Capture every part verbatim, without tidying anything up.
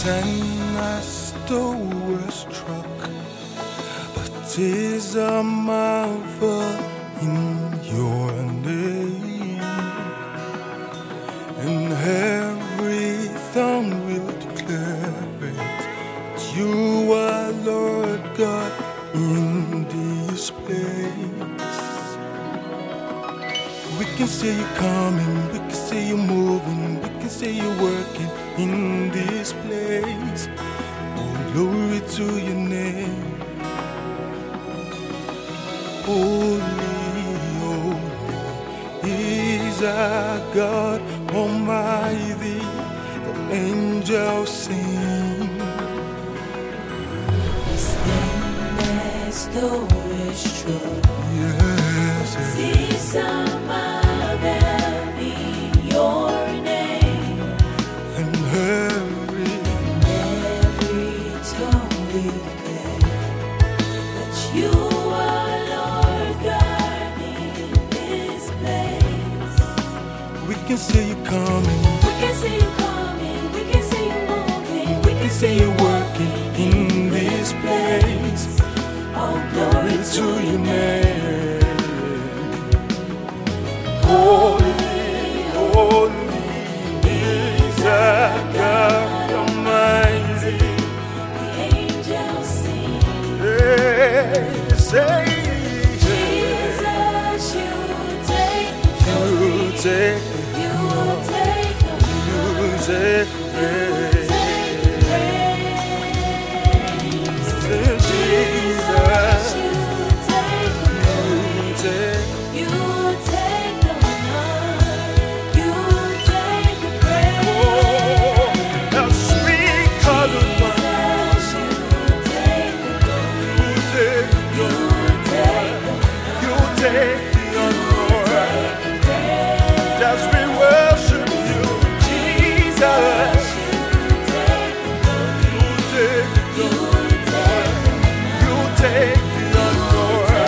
Ten stowers struck, but 'tis a marvel in your name, and every tongue will declare it, that you are Lord God in this place. We can see you coming, we can see you moving, we can see you working in this place. Oh, glory to your name. Holy, holy is our God Almighty. The angels sing. Stand as though it's true. Yes, See some of them in your name, and every every tongue will declare that you are Lord God in this place. we can see you coming, We can see you coming, we can see you moving, we can see you working in this place. Oh, glory To your name. Holy, holy is our God Almighty. The angels sing. Hey, say, Jesus, you take you take, you take the you take, praise. say, Jesus, You take the you take, you take the honor, you take the praise. how sweet colored one, Jesus, you take the you take, you take the you take the honor. praise. As we worship you, Jesus, you take, You you take the honor.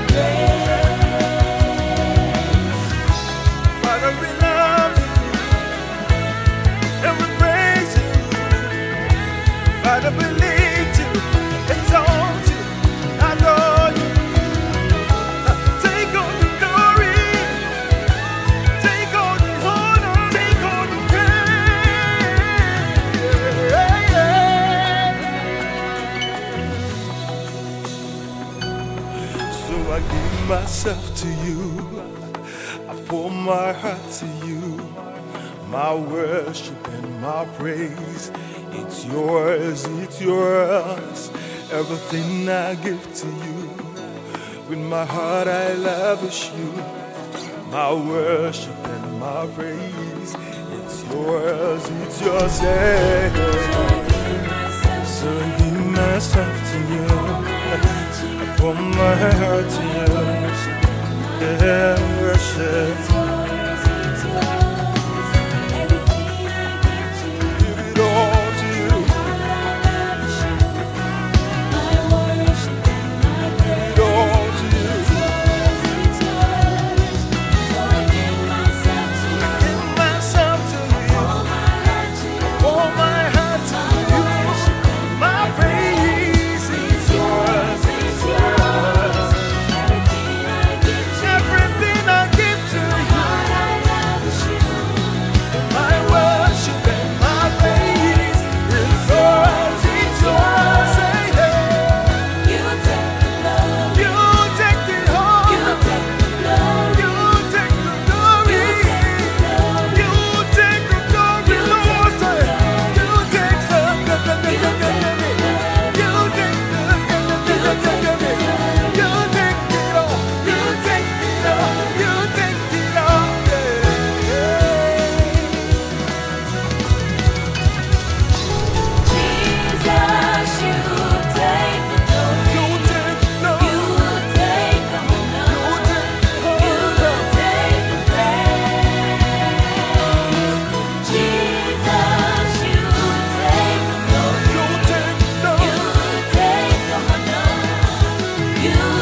Father, we love you and we praise you. Father, we lift you, exalt you, adore you. Take all the glory, take all the honor, take all the praise. So I give myself to you, I pour my heart to you, my worship and my praise. It's yours, it's yours, everything I give to you. With my heart I lavish you, my worship and my praise. It's yours, it's yours, yeah. So I give myself to you, I pour my heart to you, yeah, worship. Give it all to you, give it all to you. Give myself to you, pour my heart to you, my praise is yours, it's yours. Everything I give to you, my worship and my praise is yours, it's yours. Say, hey, you take the honor, you take the glory, you take the glory, Lord. Say, you take the, the, the, the, the, the, you take the, the, the, the, the, the, you take it all, you take it all, you take it all, yeah. Jesus, you take the glory, You take the, you take the honor, you take the you honor. take the praise. Jesus, you take the glory, You take the, you take the honor, you